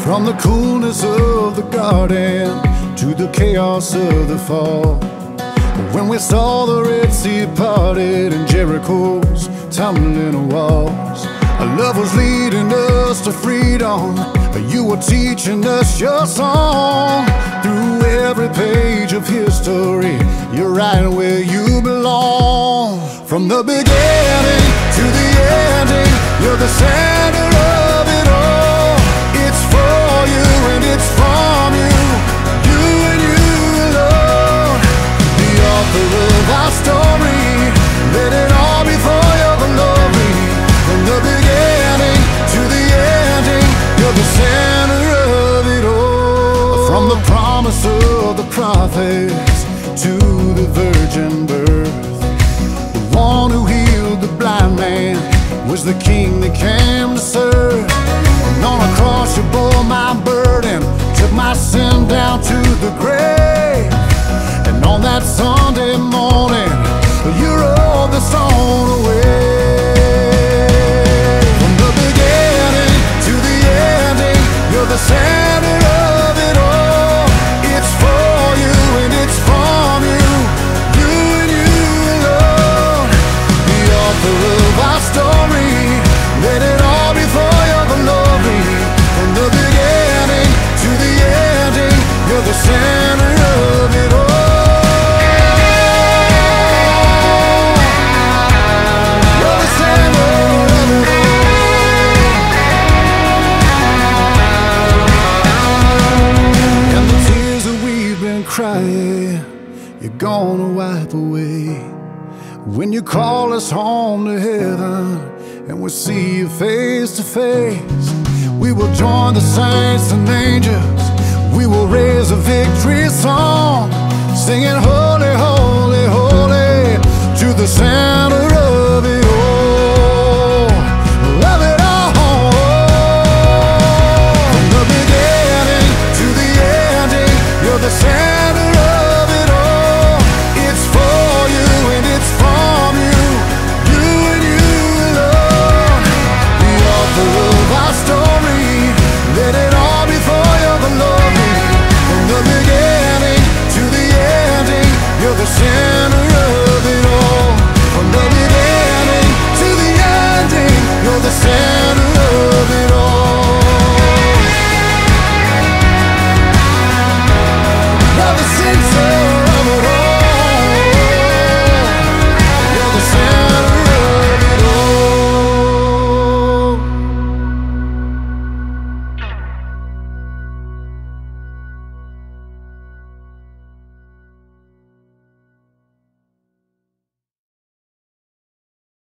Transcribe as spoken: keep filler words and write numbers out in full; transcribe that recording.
From the coolness of the garden to the chaos of the fall, when we saw the Red Sea parted and Jericho's tumbling walls, our love was leading us to freedom. You were teaching us your song. Through every page of history, you're right where you belong. From the beginning to the ending, you're the center of it all. It's for you and it's from you, you and you alone. The author of our story, let it all be for your glory. From the beginning to the ending, you're the center of it all. From the promise of the prophets to the virgin birth, the one who healed the blind man was the king that came to serve. And on a cross you bore my burden, took my sin down to the grave. And on that Sunday morning, you rolled the stone away. From the beginning to the ending, you're the center of it all. It's for you and it's from you, you and you alone. The author of our story, let it all be for your glory. From the beginning to the ending, you're the center of it all. You're the center of it all. And the tears that we've been crying, you're gonna wipe away when you call us home to heaven and we see you face to face. We will join the saints and angels, we will raise a victory song, singing holy, holy, holy to the sound